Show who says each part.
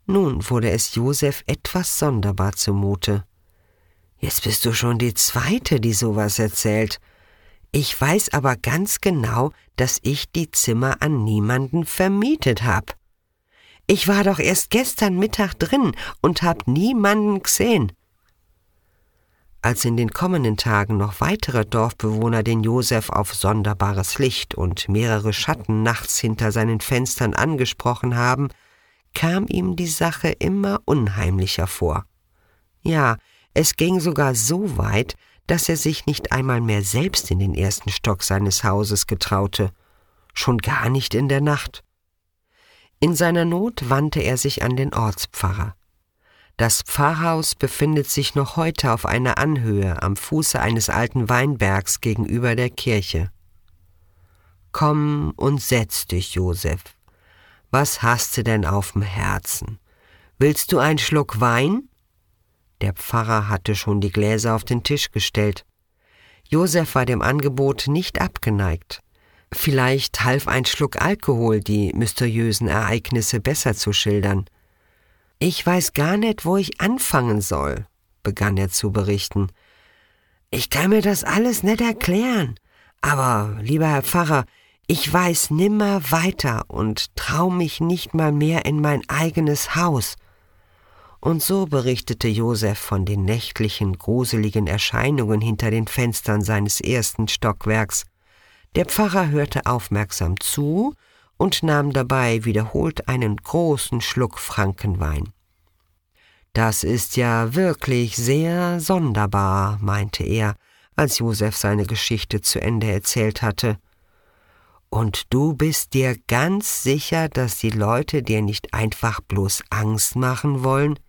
Speaker 1: Nun wurde es Joseph etwas sonderbar zumute. »Jetzt bist du schon die Zweite, die sowas erzählt. Ich weiß aber ganz genau, dass ich die Zimmer an niemanden vermietet habe. Ich war doch erst gestern Mittag drin und hab niemanden gesehen.« Als in den kommenden Tagen noch weitere Dorfbewohner den Joseph auf sonderbares Licht und mehrere Schatten nachts hinter seinen Fenstern angesprochen haben, kam ihm die Sache immer unheimlicher vor. Ja, es ging sogar so weit, dass er sich nicht einmal mehr selbst in den ersten Stock seines Hauses getraute, schon gar nicht in der Nacht. In seiner Not wandte er sich an den Ortspfarrer. Das Pfarrhaus befindet sich noch heute auf einer Anhöhe am Fuße eines alten Weinbergs gegenüber der Kirche. »Komm und setz dich, Joseph. Was hast du denn auf'm Herzen? Willst du einen Schluck Wein?« Der Pfarrer hatte schon die Gläser auf den Tisch gestellt. Joseph war dem Angebot nicht abgeneigt. Vielleicht half ein Schluck Alkohol, die mysteriösen Ereignisse besser zu schildern. »Ich weiß gar nicht, wo ich anfangen soll«, begann er zu berichten. »Ich kann mir das alles nicht erklären. Aber, lieber Herr Pfarrer, ich weiß nimmer weiter und trau mich nicht mal mehr in mein eigenes Haus.« Und so berichtete Joseph von den nächtlichen, gruseligen Erscheinungen hinter den Fenstern seines ersten Stockwerks. Der Pfarrer hörte aufmerksam zu und nahm dabei wiederholt einen großen Schluck Frankenwein. »Das ist ja wirklich sehr sonderbar«, meinte er, als Joseph seine Geschichte zu Ende erzählt hatte. »Und du bist dir ganz sicher, dass die Leute dir nicht einfach bloß Angst machen wollen?«